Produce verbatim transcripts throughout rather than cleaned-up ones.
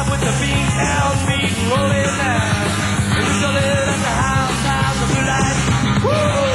drive with the Beantown beat rolling down. And we still live at the house, house of blue lights. Woo!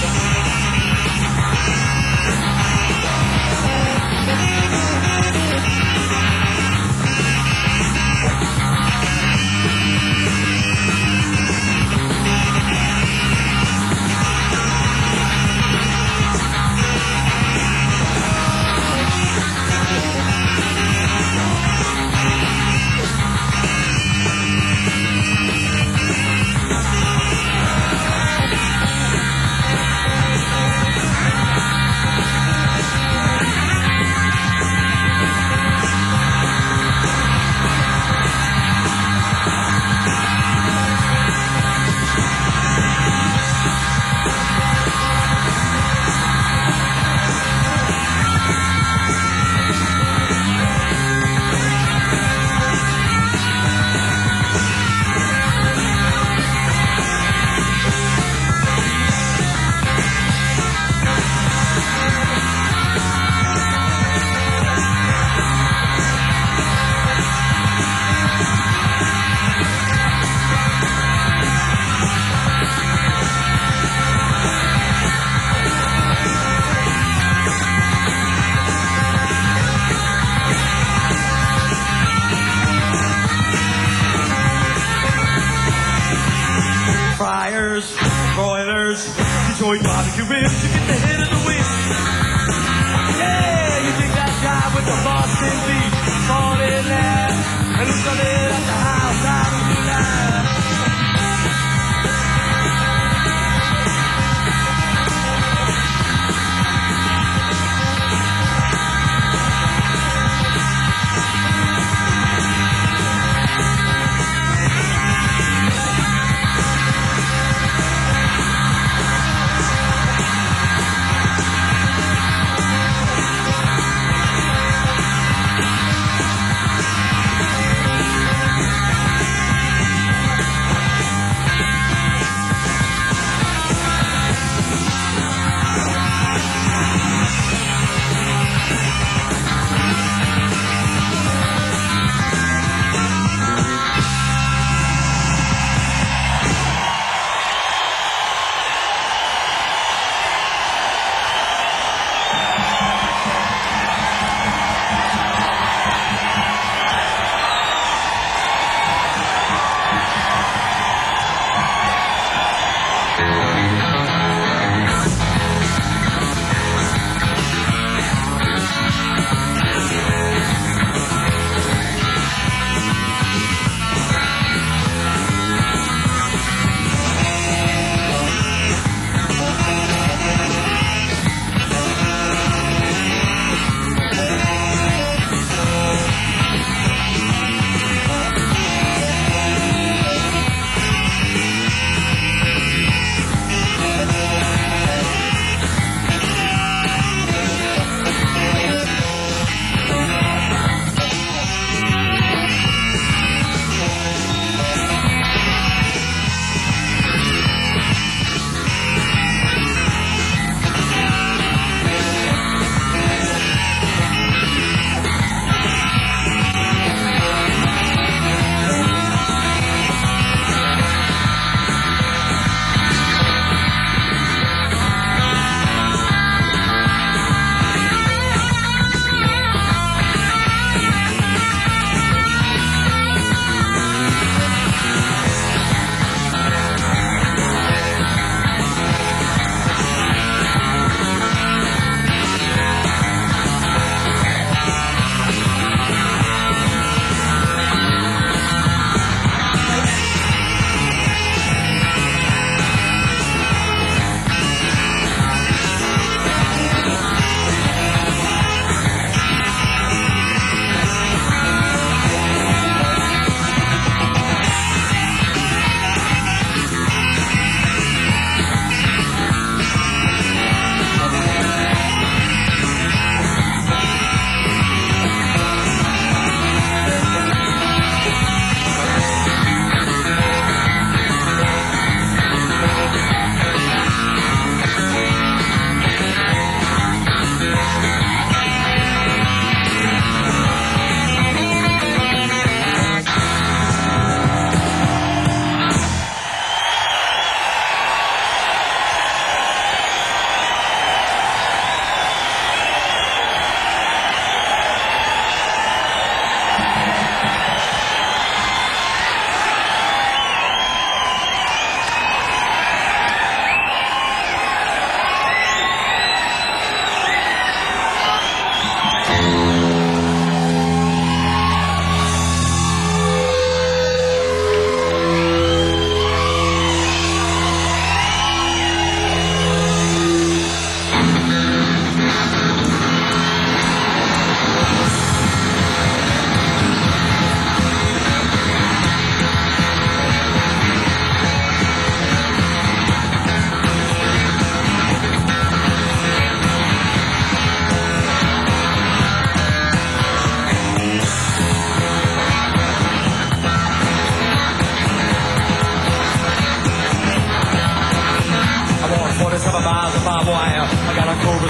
Fryers, broilers, Detroit barbecue ribs, you get the hit of the wind. Yeah, you dig that jive with the Boston beef, fall in there, and it's gonna hit at the house out of the line.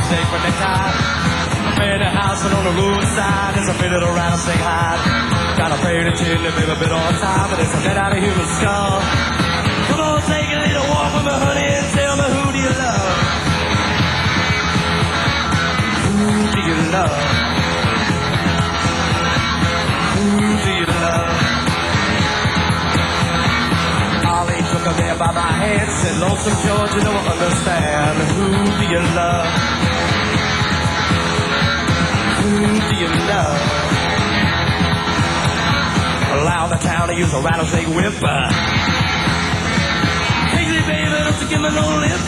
steak for necktie. I made a house and on the roadside. There's a minute around to say hi. Got a paid attention, baby, a bit on time, but it's a bit out of human skull. Come on, take a little walk with me, honey, and tell me who do you love? Who do you love? Who do you love? Ollie took her there by my hand, said, Lonesome George, you don't understand. Who do you love? Who do you love? Allow the town to use a rattlesnake whip. Crazy baby, don't you give me no lip.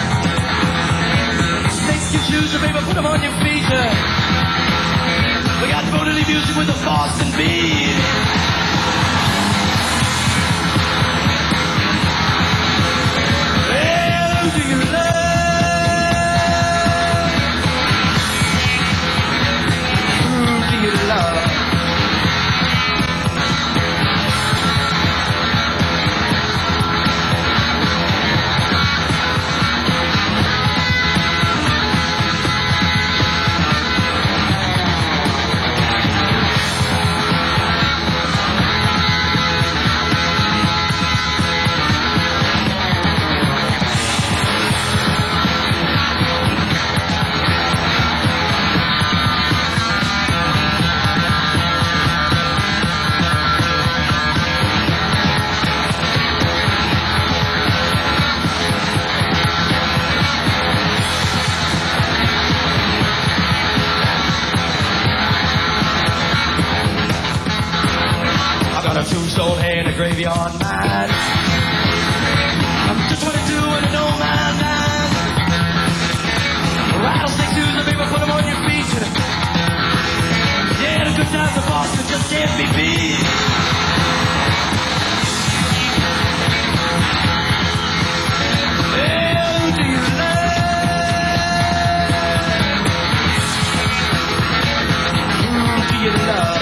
Snakes can choose you, baby, put them on your feet. We got brotherly music with the Boston beat. Well, who do you love? Who do you love? Two-soul hay in the graveyard night. I'm just twenty-two and I don't mind nine. Rattlesnake shoes, and baby, put them on your feet. Yeah, the good times of Boston just can't be beat. Well, who do you love? Who do you love?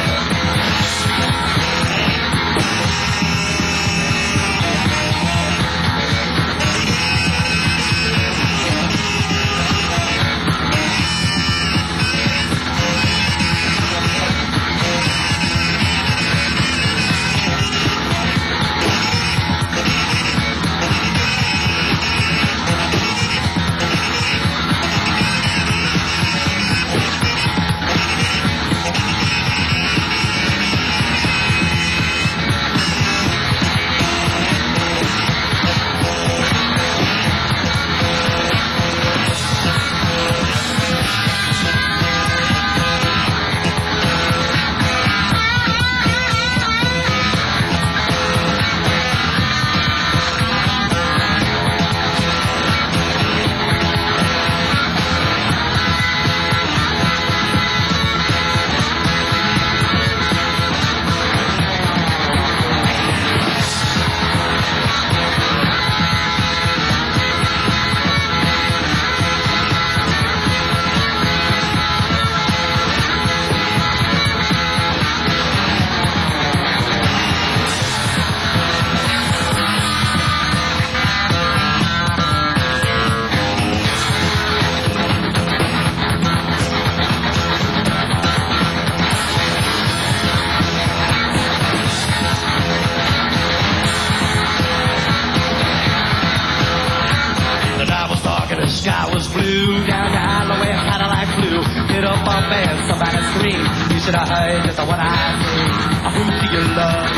Sky was blue, down the alleyway, a Cadillac flew. Hit up a band, somebody screamed. You should have heard just what I said. Who do you love?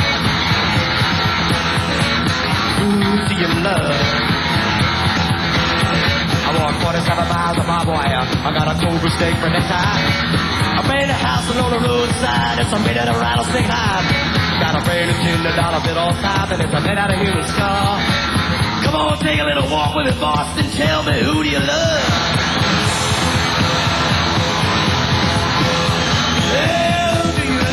Who do you love? I walked forty-seven miles of barbed wire. I got a cobra steak for necktie. I made a house on the roadside. It's a made out of rattlesnake hide. Got a brain and tin, a dollar bit on top, and it's a made out of human skull. Come on, take a little walk with me, Boston. Tell me, who do you love? Yeah, who do you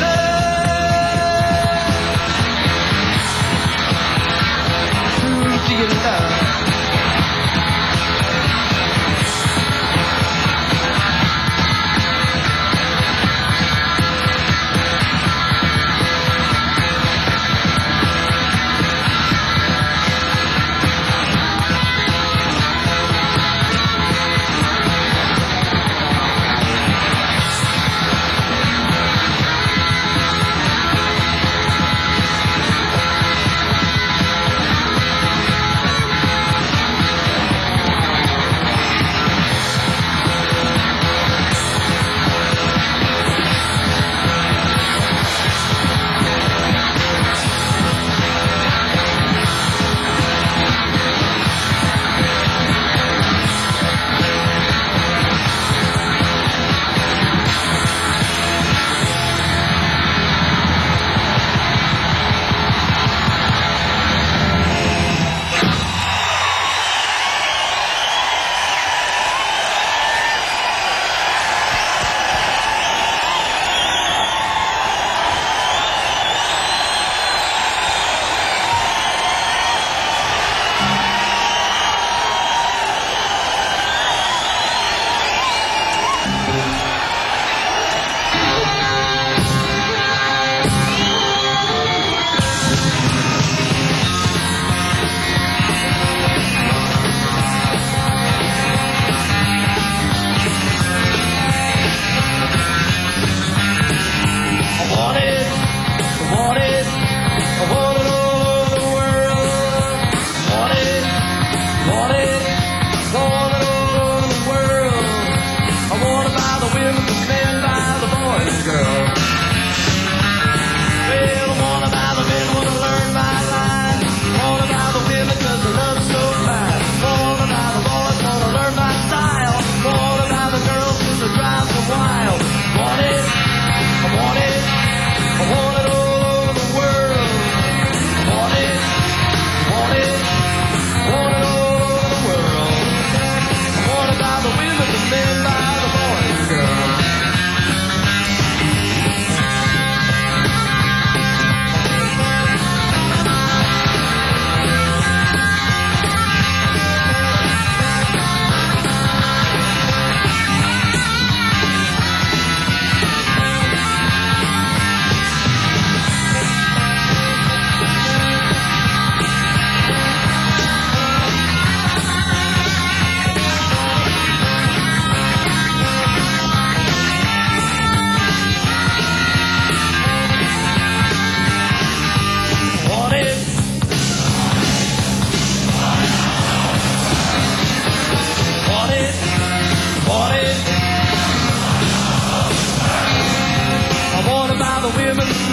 love? Who do you love?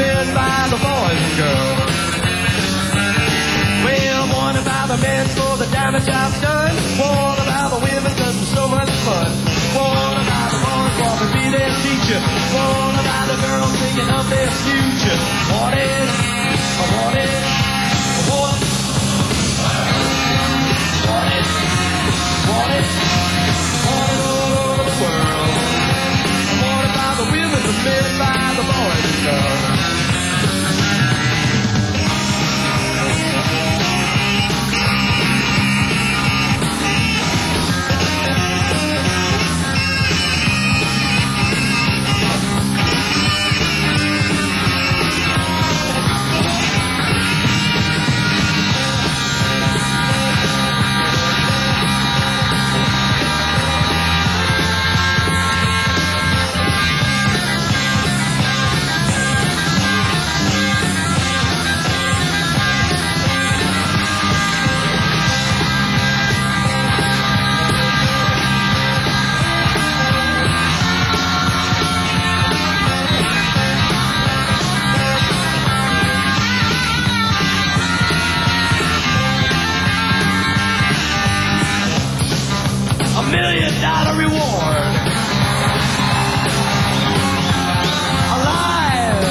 men by the boys and girls. Well, one about the men for the damage I've done. One about the women cause it's so much fun. One about the boys want to be their teacher. One about the girls thinking of their future. What is, what is, what is, what is, what is, what is all over the world. What about the women, the men by the boys and girls. Million dollar reward. Alive.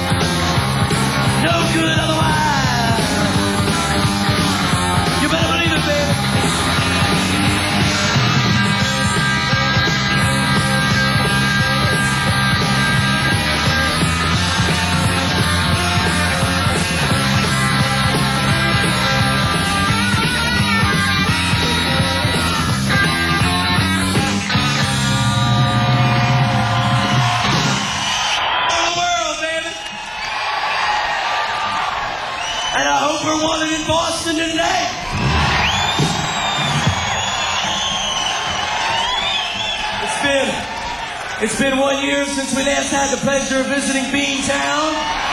No good otherwise. You better believe it, baby. And I hope we're wanted in Boston tonight. It's been, it's been one year since we last had the pleasure of visiting Beantown.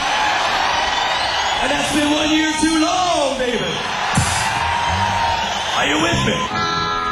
And that's been one year too long, David. Are you with me?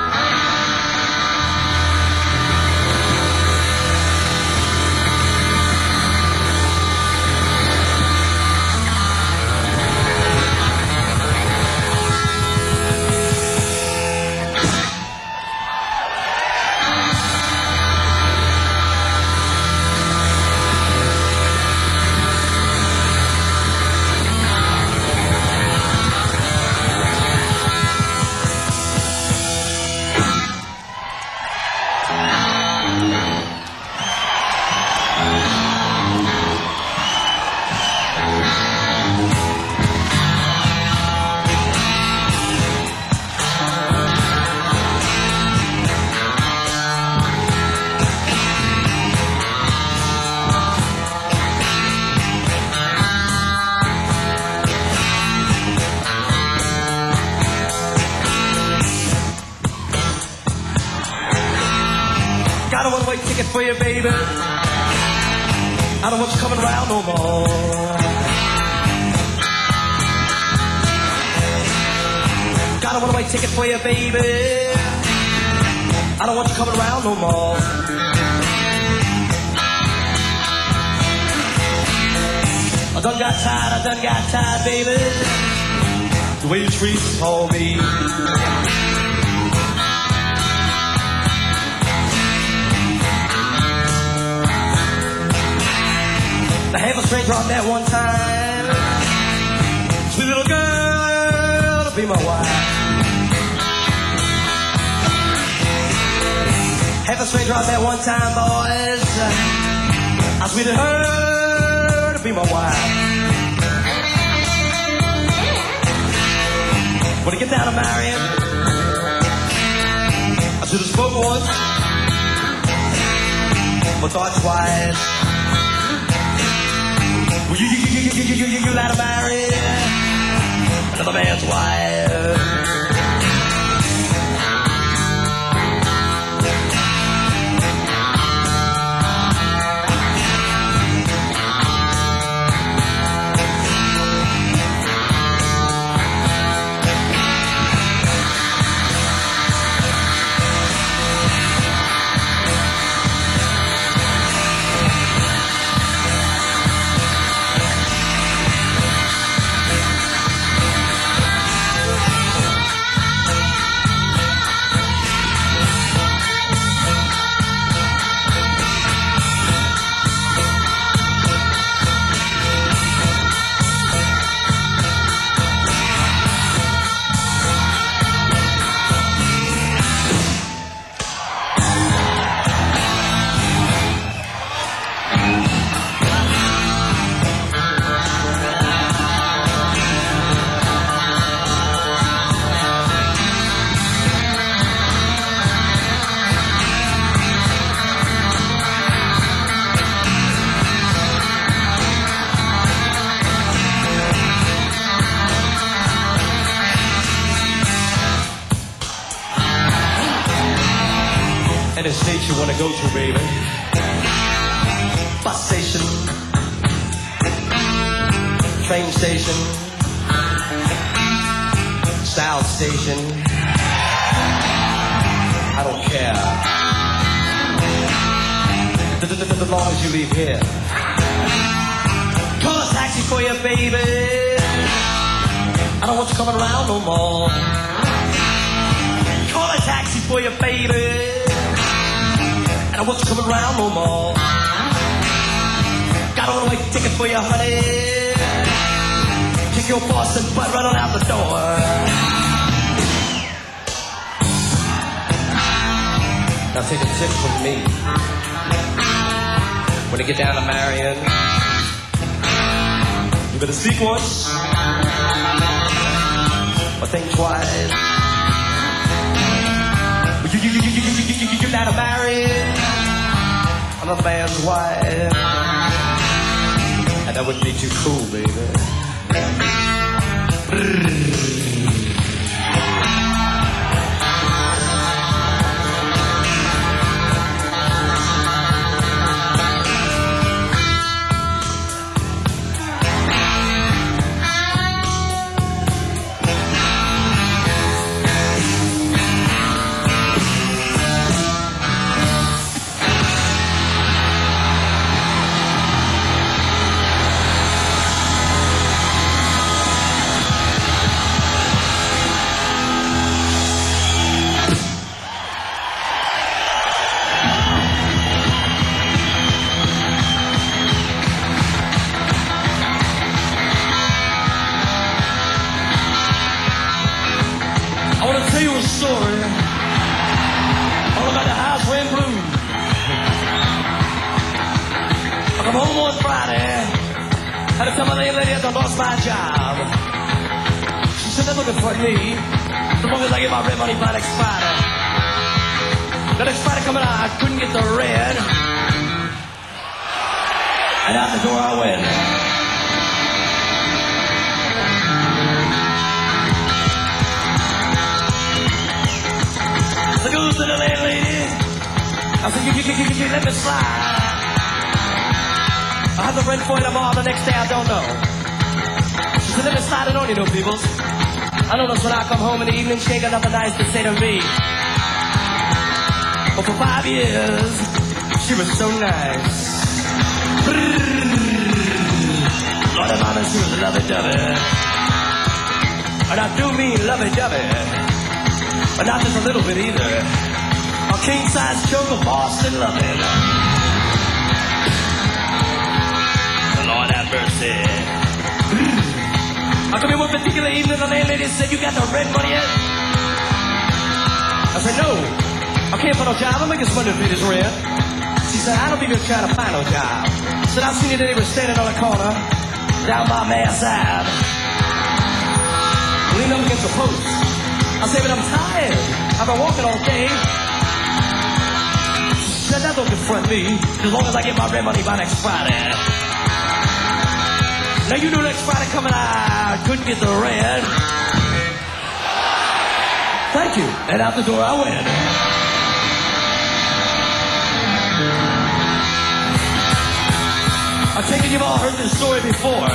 Got a one-way ticket for you, baby. I don't want you coming around no more. Got a one-way ticket for you, baby. I don't want you coming around no more. I done got tired, I done got tired, baby. The way the streets call me. I have a stranger on that one time. Sweet little girl to be my wife. Have a stranger on that one time, boys. I sweeted her to be my wife. When I get down to marrying, I should have spoken once, but thought twice. Well, you, you, you, you, you, you, you, you let her marry another man's wife. place you wanna go to, baby. Bus station, train station, South Station. I don't care. As long as you leave here. Call a taxi for you, baby. I don't want you coming around no more. Call a taxi for you, baby. I don't want you coming around no more. Got a one-way ticket for you, honey. Kick your Boston butt right on out the door. Now take a tip from me. When you get down to Marion, you better speak once, or think twice. You, you, you, you, you, you, you, you get down to Marion, another man's wife, and that wouldn't be too cool, baby. She ain't got nothing nice to say to me. But for five years, she was so nice. Lord of mama, she was lovey-dovey. And I do mean lovey-dovey. But not just a little bit either. A king-size chunk of Boston loving. Lord have mercy. I come in one particular evening, the landlady said, "You got the red money yet?" I said, "No, I can't find no job. I'm making some money to pay this rent." She said, "I don't think you're trying to find no job." I said, "I've seen you today. We're standing on the corner down by Mass Ave. Lean up against a post." I said, "But I'm tired. I've been walking all day." She said, "That don't confront me as long as I get my rent money by next Friday." Now you know next Friday coming, I couldn't get the rent. Thank you. And out the door I went. I take it you've all heard this story before.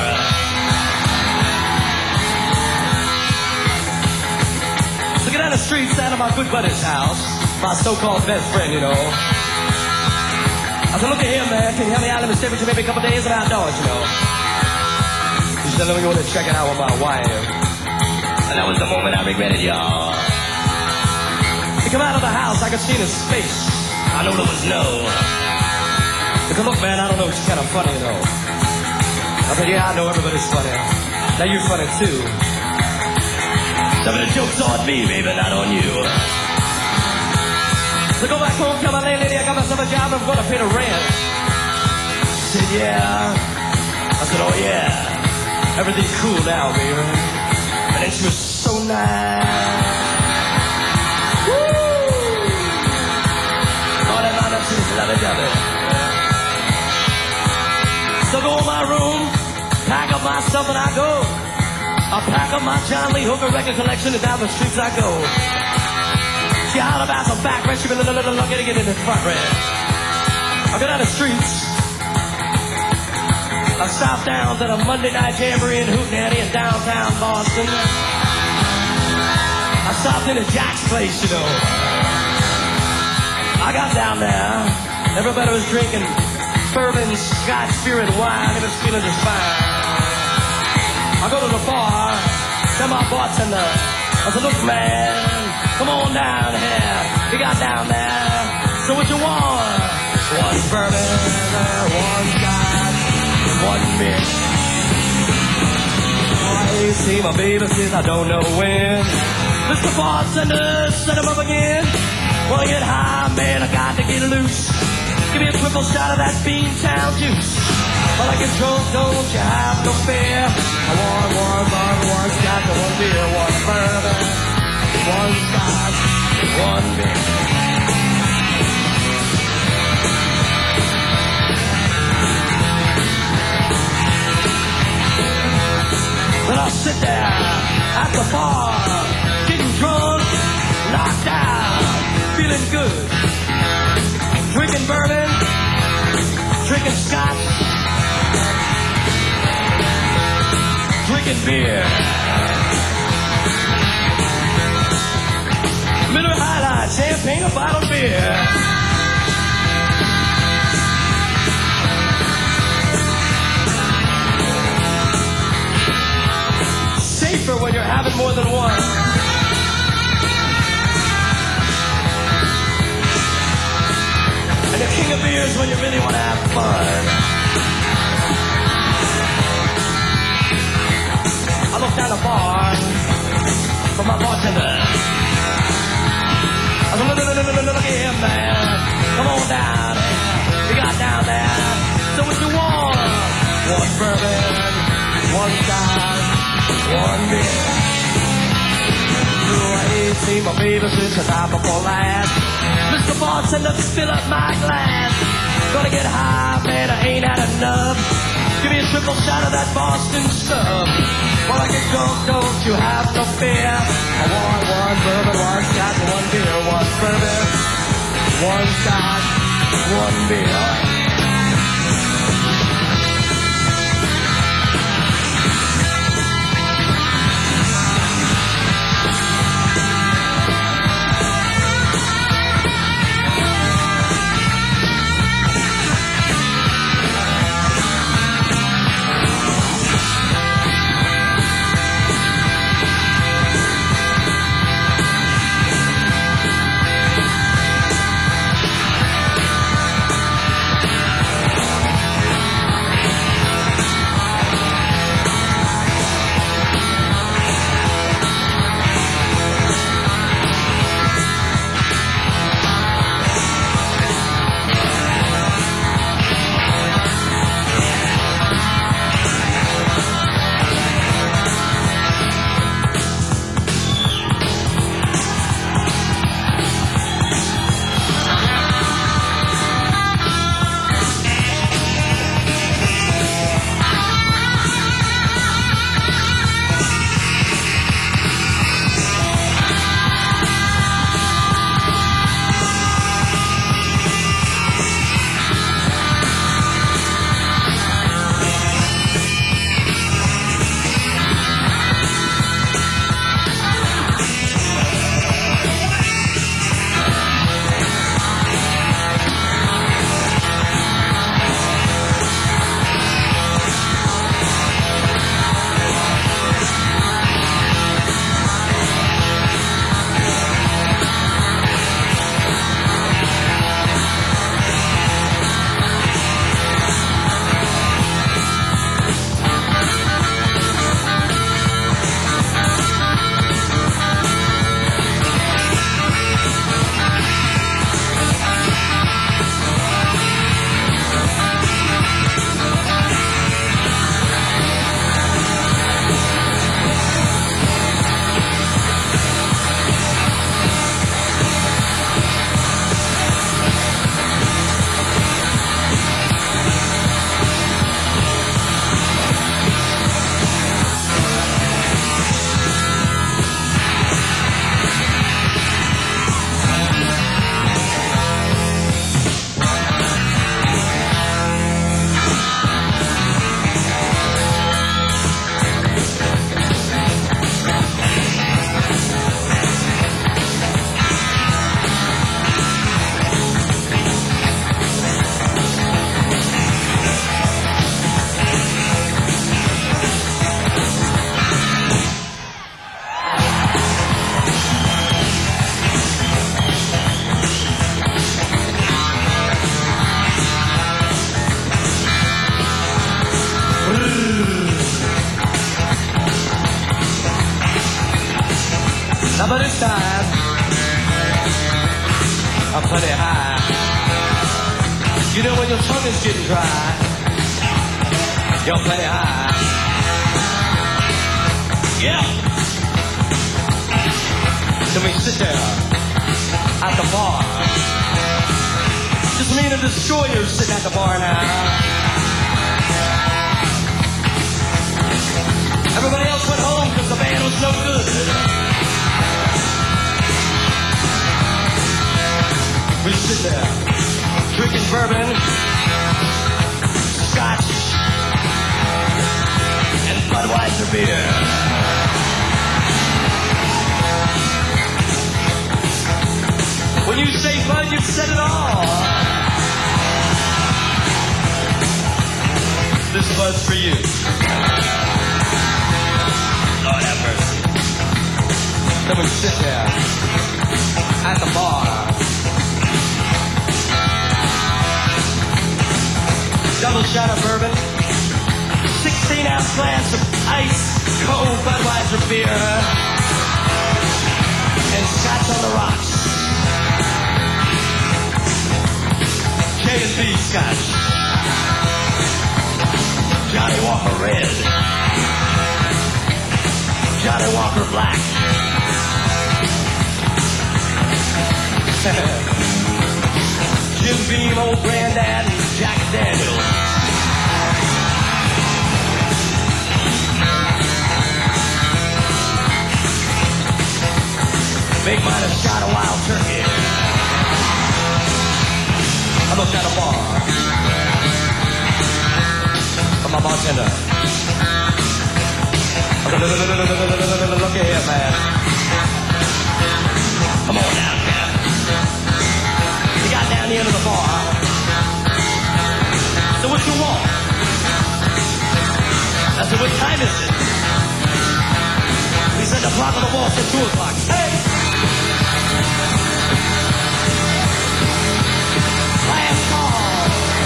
Looking down the street, out of my good buddy's house, my so-called best friend, you know. I said, "Look at here, man. Can you help me out? Let me stay with you maybe a couple days. I'm outdoors, you know." He said, "Let me go in and check it out with my wife." And that was the moment I regretted, y'all. To come out of the house, I could see in his face. I know there was no. He said, "Look, man, I don't know. It's kind of funny, you know." I said, "Yeah, I know everybody's funny. Now you're funny, too. Some of the joke's on me, baby, not on you." So go back home, tell my landlady I got myself a job and I'm going to pay the rent. She said, "Yeah." I said, "Oh, yeah. Everything's cool now, baby." And then she was so nice. Woo! All that night she was lovey-dovey. So go in my room, pack up my stuff and I go. I pack up my John Lee Hooker record collection and down the streets I go. She hollered about the back rest. She been looking to get in the front rest. I go down the streets. I stopped down to the Monday night jamboree in Hootenanny in downtown Boston. I stopped in at Jack's place, you know. I got down there. Everybody was drinking bourbon, Scotch, spirit, wine. They was feeling just fine. I go to the bar, tell my bartender, I said, look, man, come on down here. We got down there. So what you want? One bourbon, one Scotch, one beer. I see my baby since I don't know when. Mister Bartender, set him up again. Wanna get high, man, I got to get loose. Give me a triple shot of that Beantown juice. While I get drunk, don't you have no fear. I want one bottle, one scotch, one beer, one bourbon, one scotch, one beer. Then I'll sit there at the bar, getting drunk, knocked out, feeling good. Drinking bourbon, drinking scotch, drinking beer. Miller High Life, champagne, a bottle of beer. Safer when you're having more than one. And the king of beers when you really want to have fun. I looked down the bar for my bartender. I said, look, look, look, look, look, look at him, man. Come on down. We got down there. So what you want? One bourbon, one scotch, one beer. I ain't seen my baby since the night before last. Mister Bartender, fill up my glass. Gonna get high, man, I ain't had enough. Give me a triple shot of that Boston stuff. While I get drunk, don't you have no fear. I want one bourbon, one scotch, one beer, one bourbon, one scotch, one beer. Now by this time, I'm plenty high. You know when your tongue is getting dry, you're plenty high. Yeah. Then we sit there at the bar. Just me and the destroyer sitting at the bar now. Everybody else went home because the band was no good. We sit there, drinking bourbon, scotch, and Budweiser beer. When you say Bud, you've said it all. This Bud's for you. Lord have mercy. Then we sit there at the bar. Double shot of bourbon, sixteen ounce glass of ice cold Budweiser beer, and scotch on the rocks. J and B scotch, Johnny Walker red, Johnny Walker black. Jim Beam, old granddad, and Jack Daniels. Big mine a shot of wild turkey. I looked at a bar from my bartender. I said, look, look, look, look, look, look, look, look here, man. Come on down, man. He got down the end of the bar. So what you want? I said, what time is it? He said, the clock on the wall said two o'clock. Hey! Last call.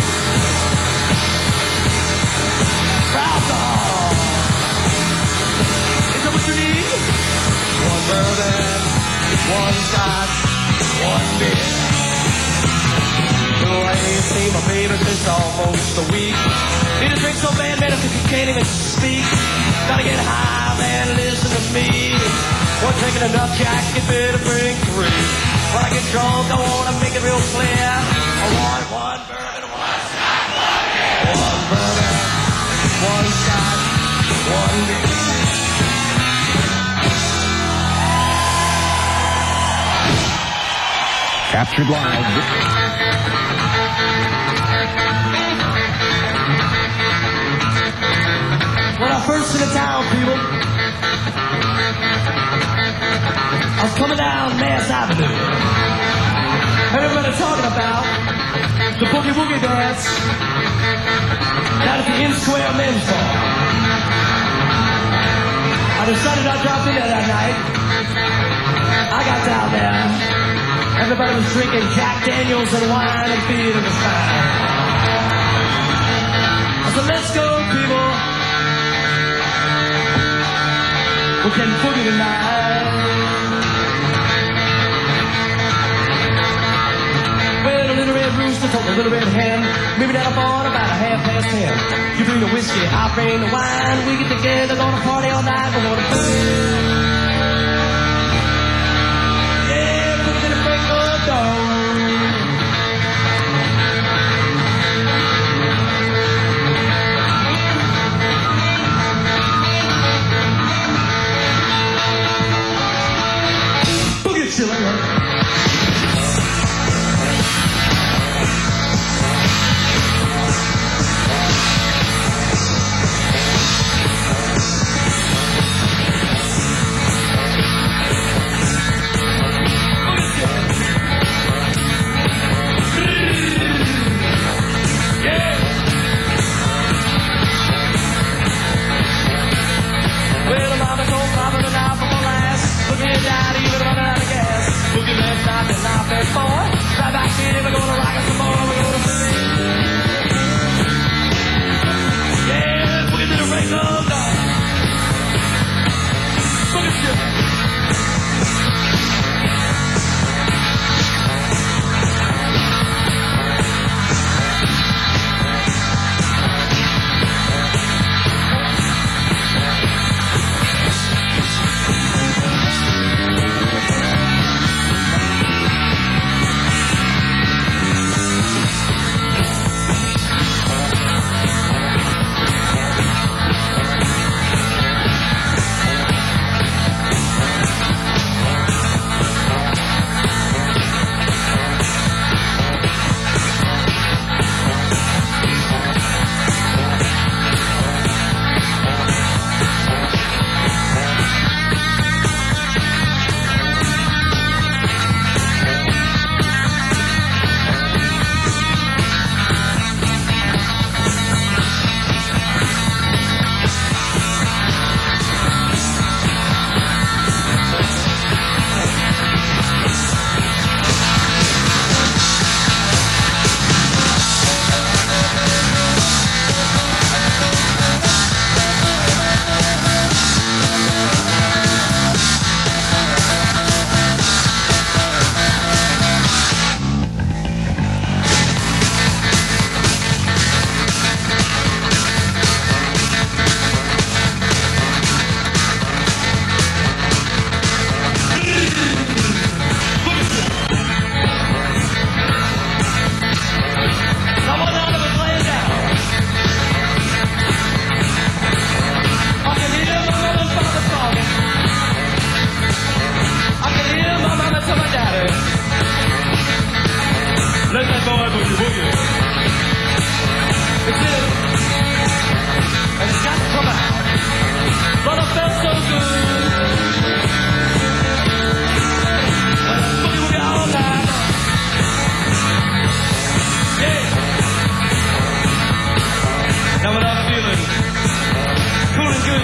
For alcohol. Is that what you need? One bourbon, one scotch, one beer. Oh, I ain't seen my baby since almost a week. Need a drink so bad, man, if you can't even speak. Gotta get high, man, listen to me. One drinking enough, Jack, you better bring three. When I get drunk, I wanna make it real clear. I want one bourbon, one scotch, one beer. One bourbon, one scotch, one beer. Captured live. When I first in the town, people, I was coming down Mass Avenue. Heard everybody talking about the boogie woogie dance down at the N Square Men's Bar. I decided I'd drop in there that night. I got down there. Everybody was drinking Jack Daniels and wine and beer. It was fine. I said, let's go, people. We can boogie tonight. Well, a little red rooster told a little red hen, maybe down upon about a half past ten. You bring the whiskey, I bring the wine. We get together, gonna party all night. We're gonna boogie. Yeah, we're gonna break the door.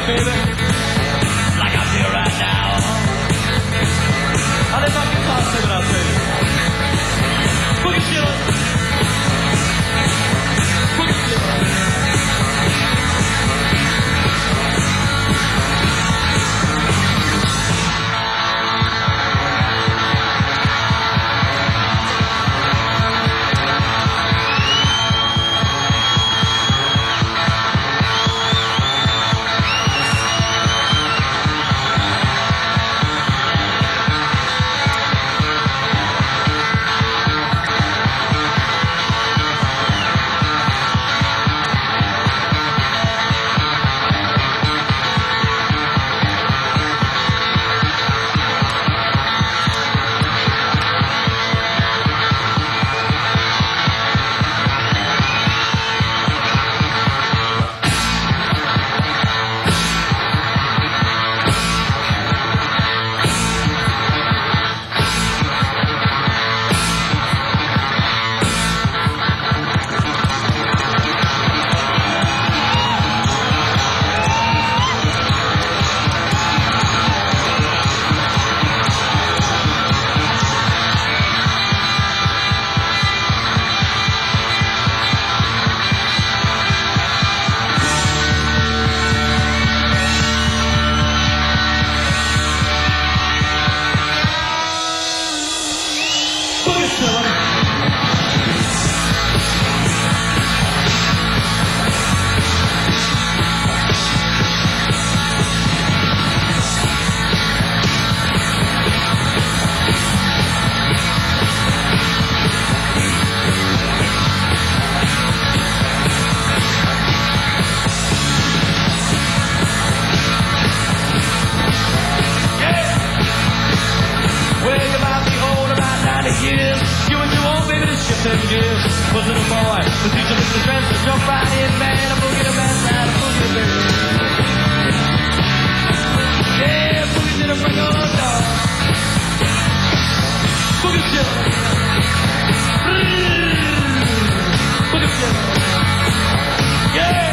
baby, like I feel right now. I let my guitar sing it out to you. Boogie Sheila. Boogie Sheila. Was it a boy? The teacher was the friends to jump right in, man. A boogie the best out of boogie, baby. Yeah, boogie to the break of dawn. Boogie chill. Boogie chill. Yeah.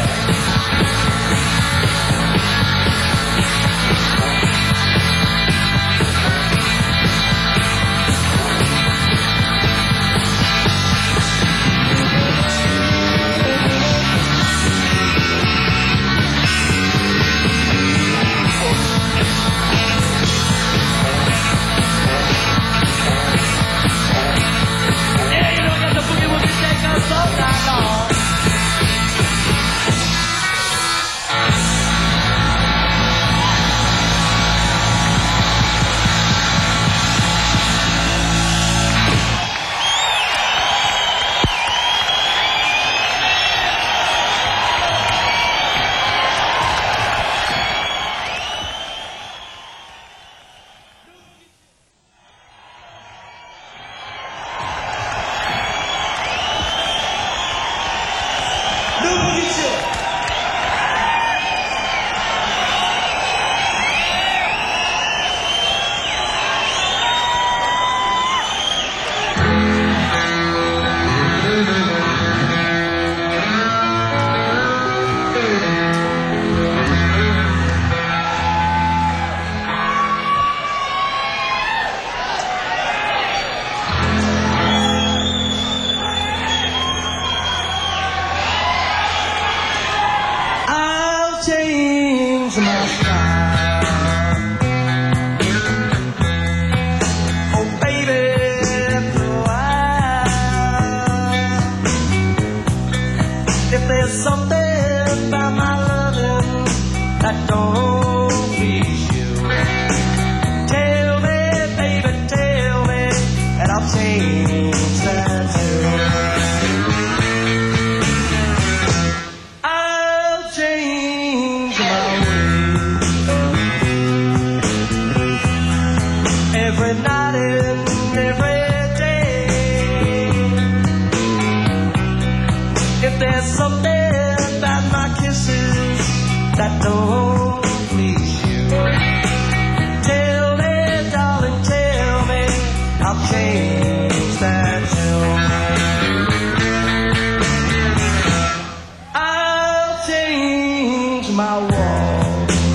My wall.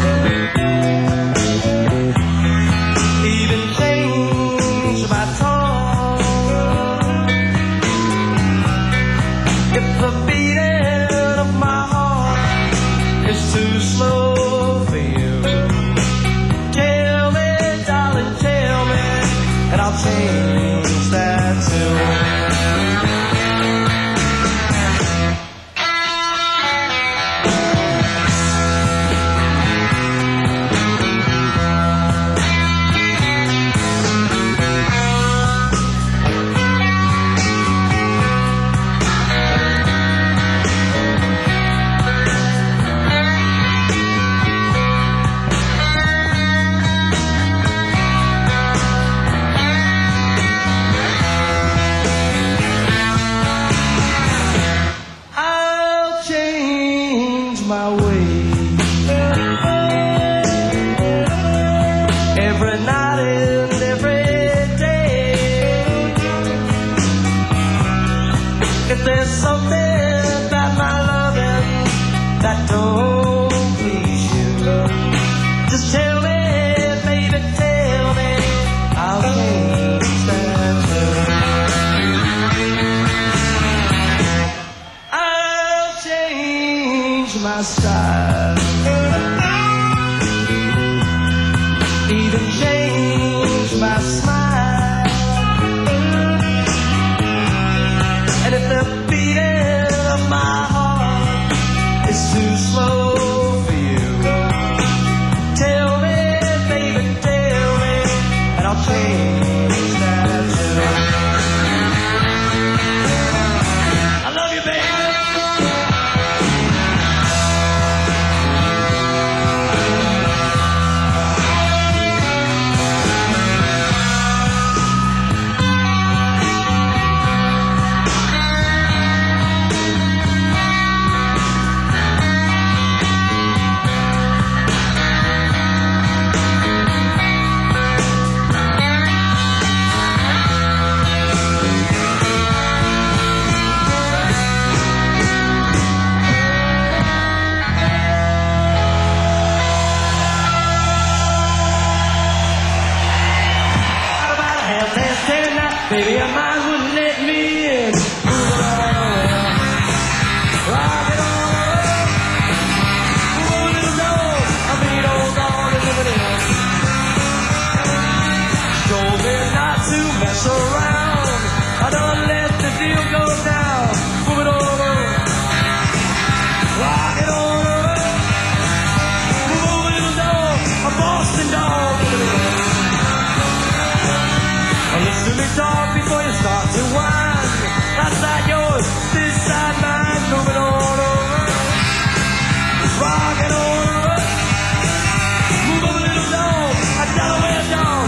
Even change my tone if the beating of my heart is too slow for you. Tell me, darling, tell me, and I'll change that too. My way every night and every day. If there's something about my loving that don't please you, just tell me, baby, tell me, I'll change that too. I'll change my style, even change my smile. And if the beating of my heart is too slow for you, tell me, baby, tell me, and I'll change that too. I love you, baby. Baby, your mind wouldn't let me in. Move it on, rock it on. Move a little low, I beat old on and live it in. Told me not to mess around. I done let the deal go down. Move it on, rock it on. Move a little low, a Boston dog. Listen to me talk before you start to whine. That side yours, this side mine. Move it on over, rock it over. Move a little dog, a Delaware dog.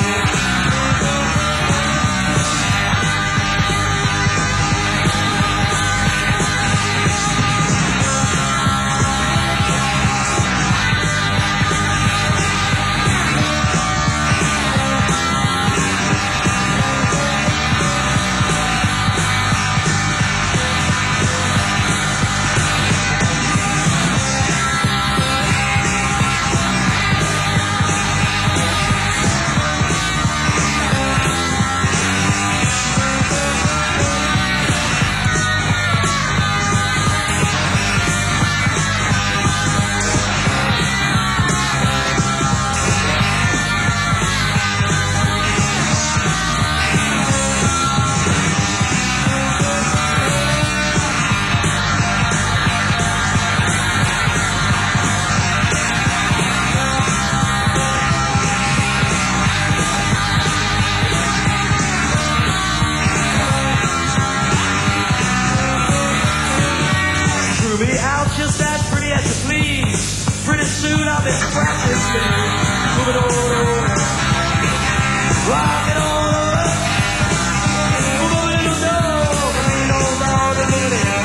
Just as pretty as you please. Pretty soon I'll be scratching things. Move it on over, rock it on over. Move a little dog, lean over the little.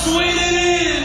sweet it is.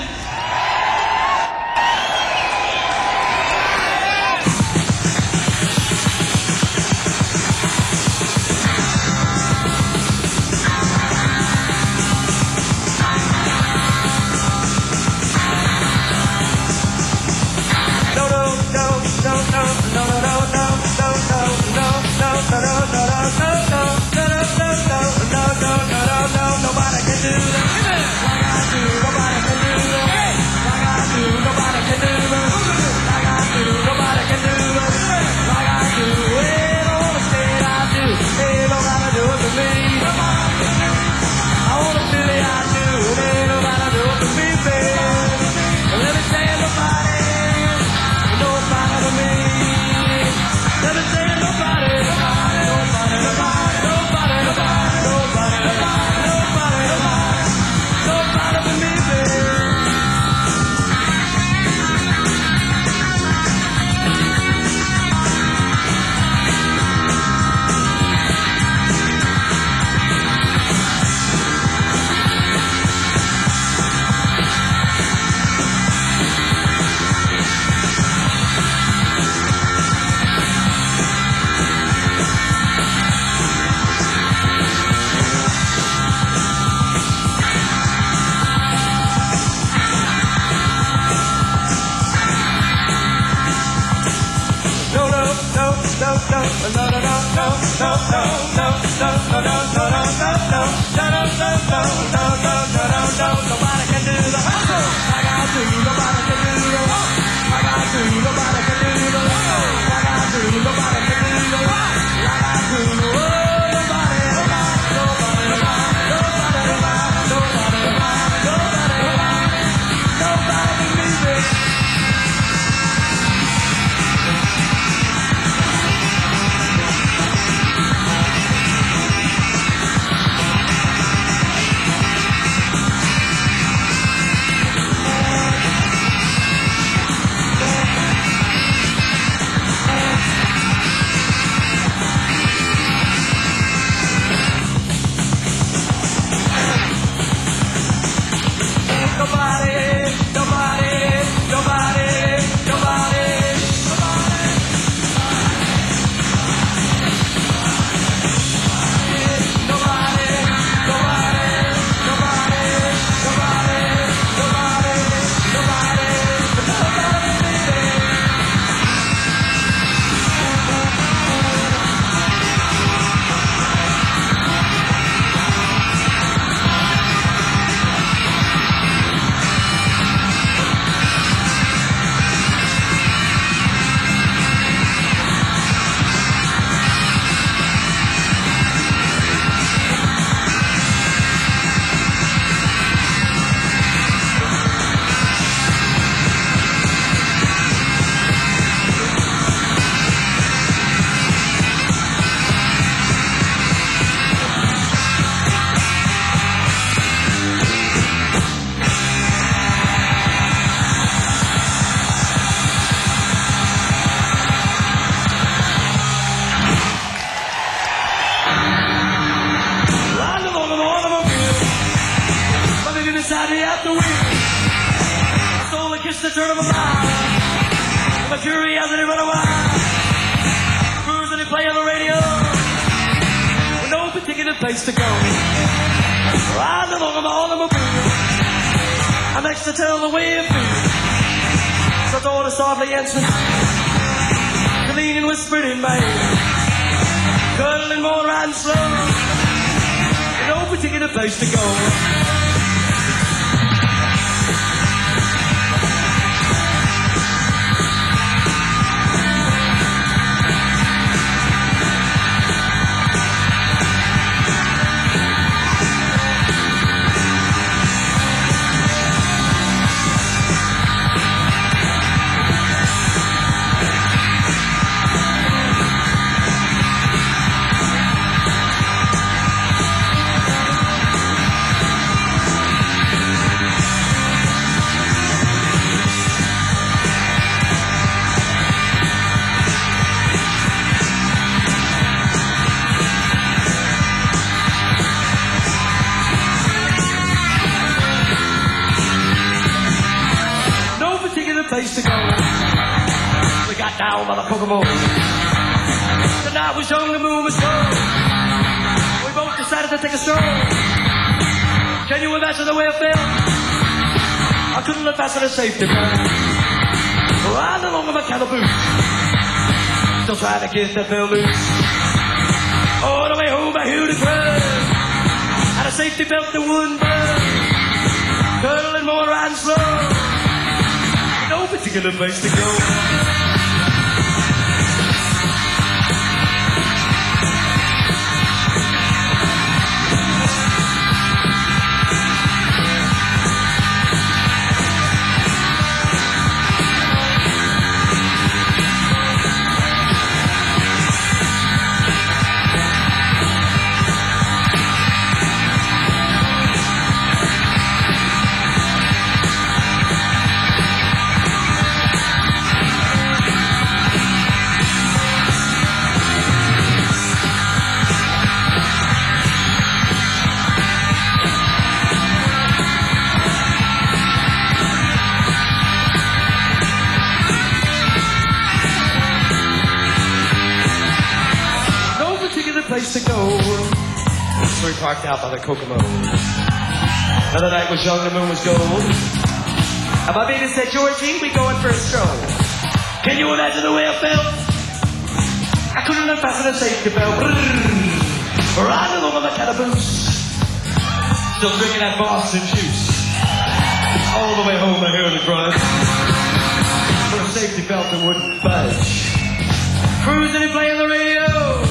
The turn of a mile. My curiosity run a while. Cruising and play on the radio. With no particular place to go. Riding along on my automobile. I'm next to tell the way it feels. So daughter softly answered. Clean and whispered in my ear. Cuddling more riding slow. With no particular place to go. Kokomo. The night was young, the moon was cold. We both decided to take a stroll. Can you imagine the way I felt? I couldn't look past the safety belt. Riding along with my calaboose, still trying to get that bell loose. All the way home I heard a crowd, and a safety belt that wouldn't burn. Curling more riding slow, no particular place to go. Place to go. So we parked out by the Kokomo. Now the night was young, the moon was gold. And my baby said, Georgie, we going for a stroll. Can you imagine the way I felt? I couldn't have fastened a safety belt. Riding along on the calaboose, still drinking that Boston juice. All the way home I heard a grunt, but a safety belt that wouldn't budge. Cruising and playing the radio.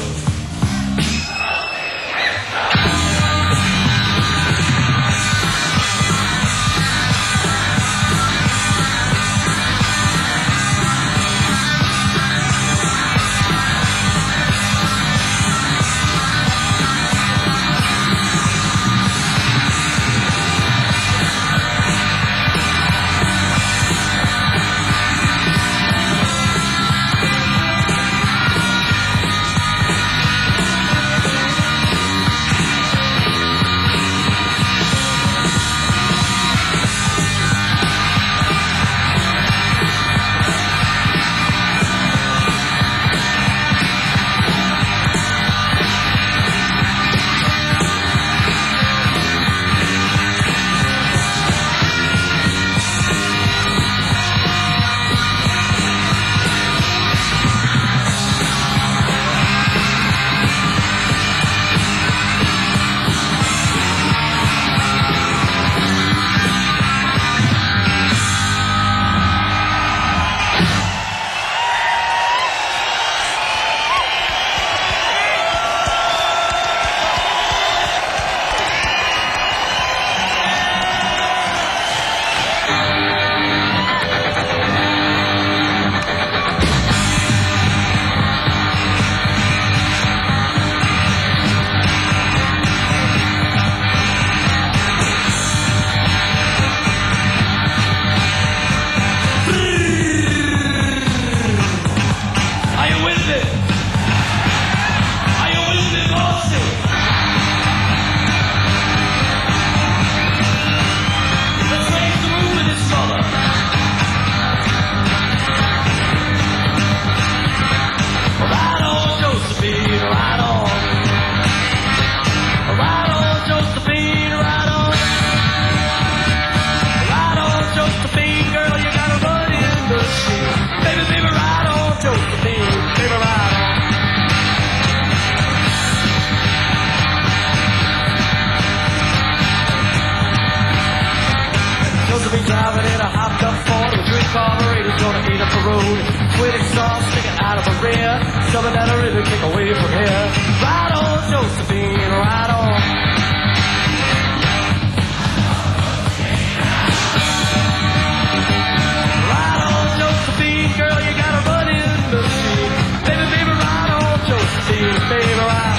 Driving in a hopped up Ford with three carburetors gonna eat up the road. With exhaust sticking out of the rear, something that'll really take away from here. Ride on, Josephine, ride on. Ride on, Josephine, girl, you got a running machine. Baby, baby, ride on, Josephine, baby, ride.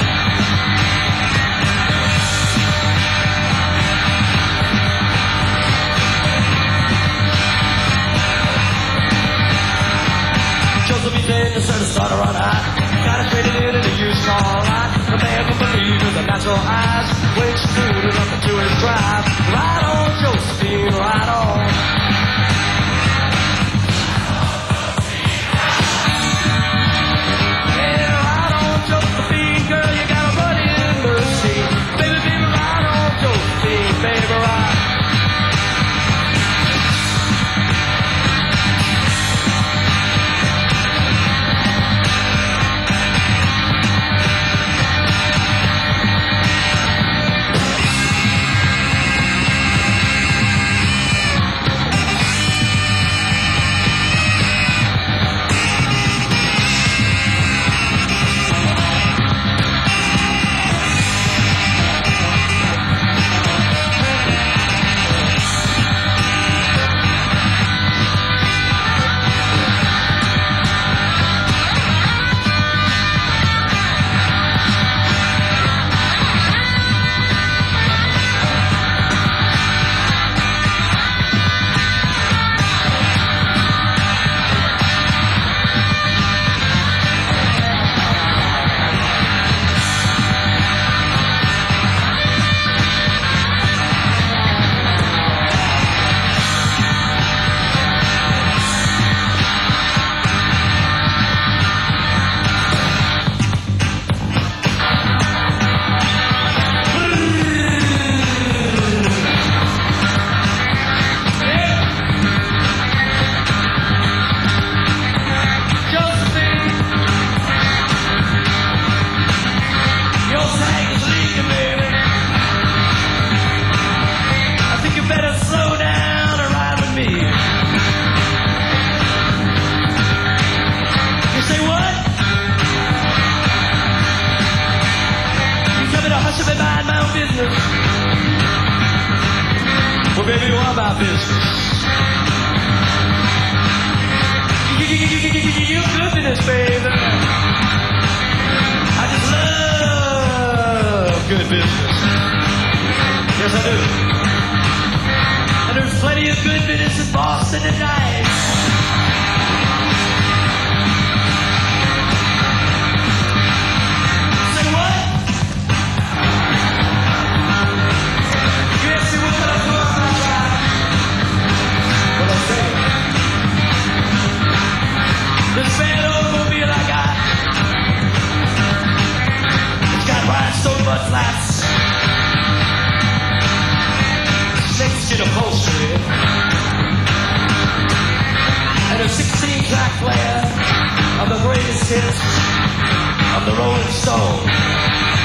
Josephine said to start to start to run hot. Got it traded in in a used car lot. The man can believe with the natural eyes. When she booted up into his drive. Ride on, Josephine, ride on. my business. You good to this, baby. I just love good business. Yes, I do. And there's plenty of good business in Boston tonight. Say what? Yes, see what I'm doing. What I'm saying. This bad automobile I got, it's got rhinestone mud flaps, snakeskin upholstery, and a sixteen track player of the greatest hits of the Rolling Stone.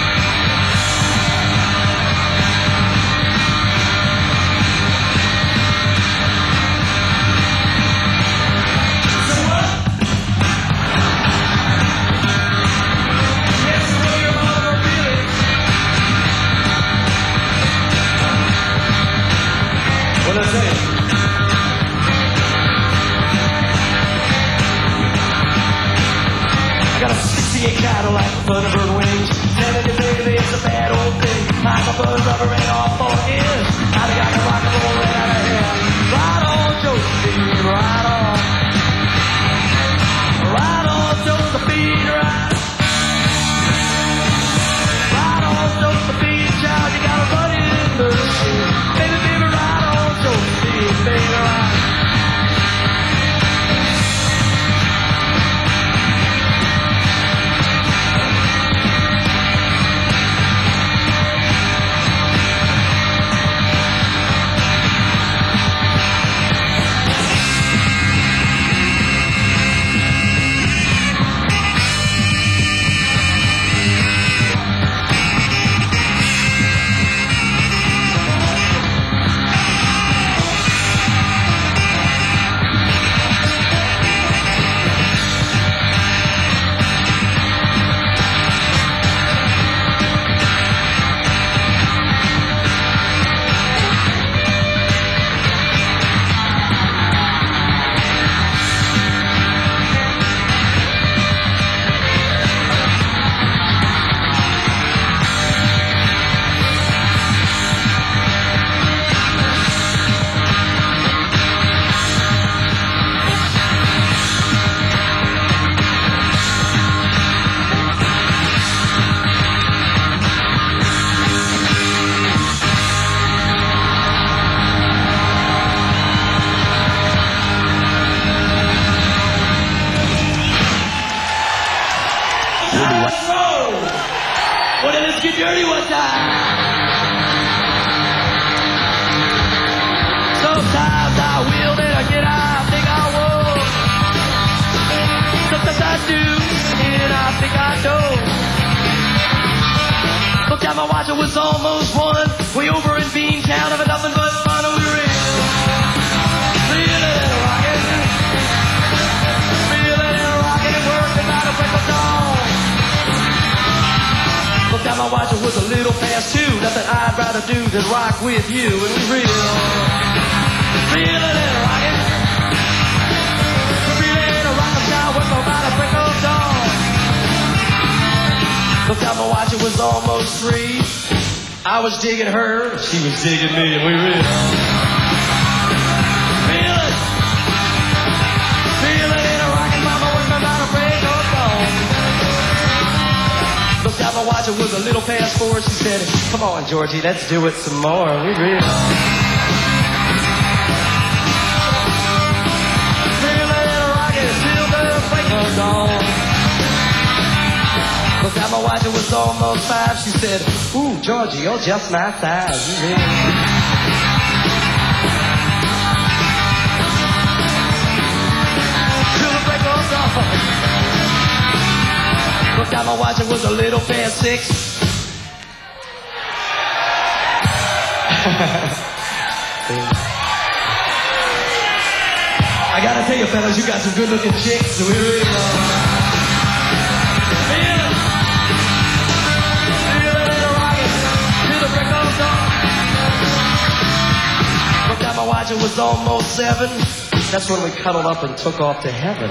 What I say? I got a sixty-eight Cadillac with Thunderbird wings. Telling you, baby, it's a bad old thing. I'm a buzz rubber and all four ears. I got the rock and roll right out of here. Right on, Josephine, right on. Right on, Josephine, right. Right on, Josephine, child, you gotta run in the shit. Baby, baby, right on, Josephine, baby, right. Dirty one time. Sometimes I will, then I get out, think I won't. Sometimes I do, and I think I don't. Looked at my watch, it was almost one. Way over in Beantown, having nothing but fun, we real. Feeling it rockin'. Feeling it rockin' and working out a break of dawn. Looked at my watch, it was a little past two. Nothing I'd rather do than rock with you and we real. Feeling it rockin'. Feeling it rockin' now with about a break of dawn. Looked at my watch, it was almost three. I was digging her, she was digging me and we real. Feel it. Feeling it rockin' mama with about a break of dawn. Looked at my watch, it was a little past four. She said, come on, Georgie, let's do it some more. We real. Feeling it rockin', till the break of dawn. Looked at my watch, it was almost five. She said, ooh, Georgie, you're just my size. You real. Till the break of dawn. Looked at my watch, it was a little past six. I gotta tell you, fellas, you got some good looking chicks, so we really love them. Feel it. Feel it in the rocket. Till the break of dawn. Looked at my watch, watch, it was almost seven. That's when we cuddled up and took off to heaven.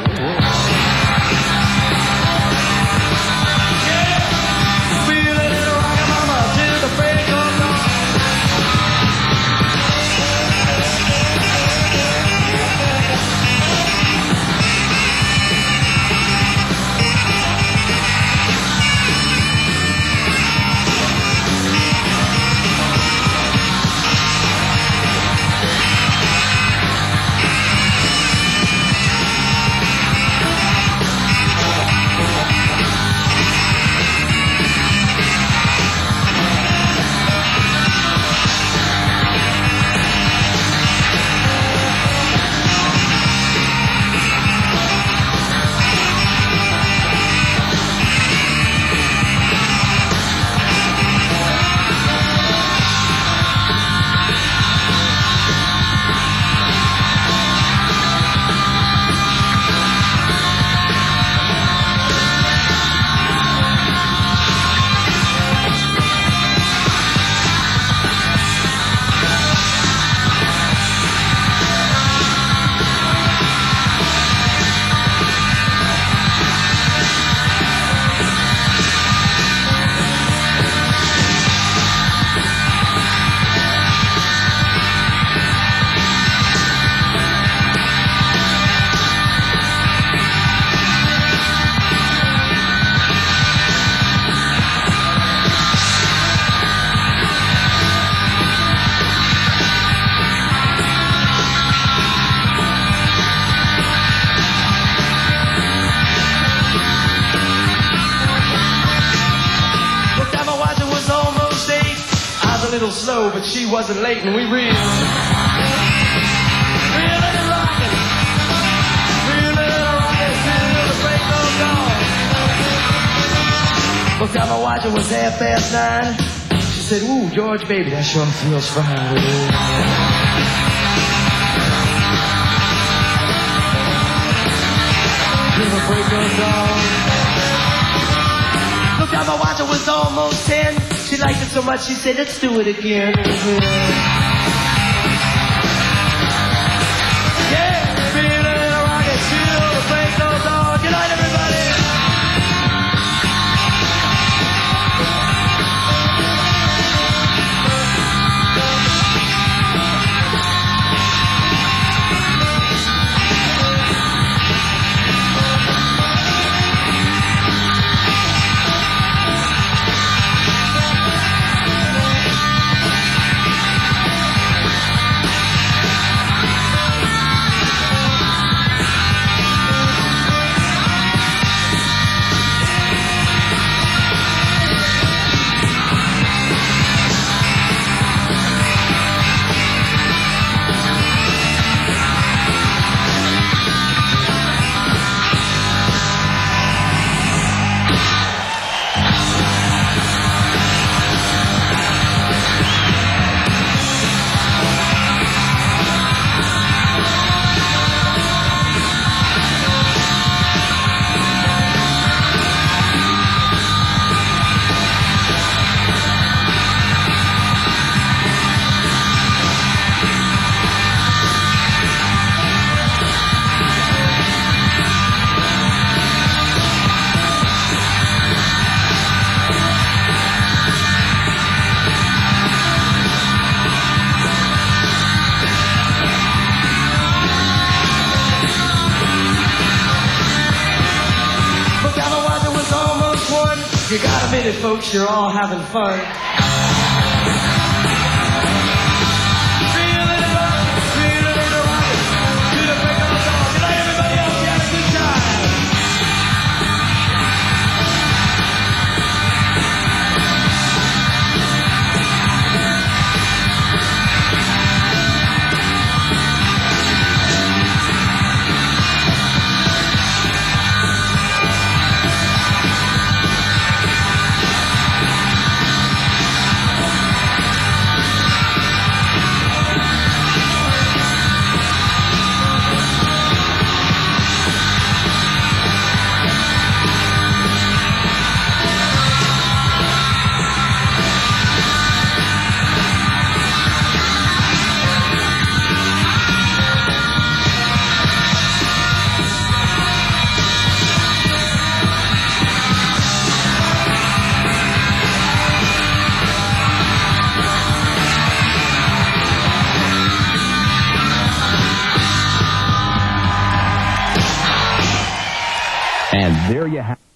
Slow, but she wasn't late, and we real, really rockin', really rockin' till the break of dawn. Looked at my watch, it was half past nine. She said, "Ooh, George, baby, that sure feels fine with you." Till the break of dawn. Looked at my watch, it was almost ten. She liked it so much, she said, "Let's do it again." Mm-hmm. Yeah, feeling a rocket, feel the break of dawn. Good night, everybody. You gotta admit it, folks, you're all having fun. Feeling it up, feeling it up, to the break of dawn. Good night, everybody else, you had a good time. And there you have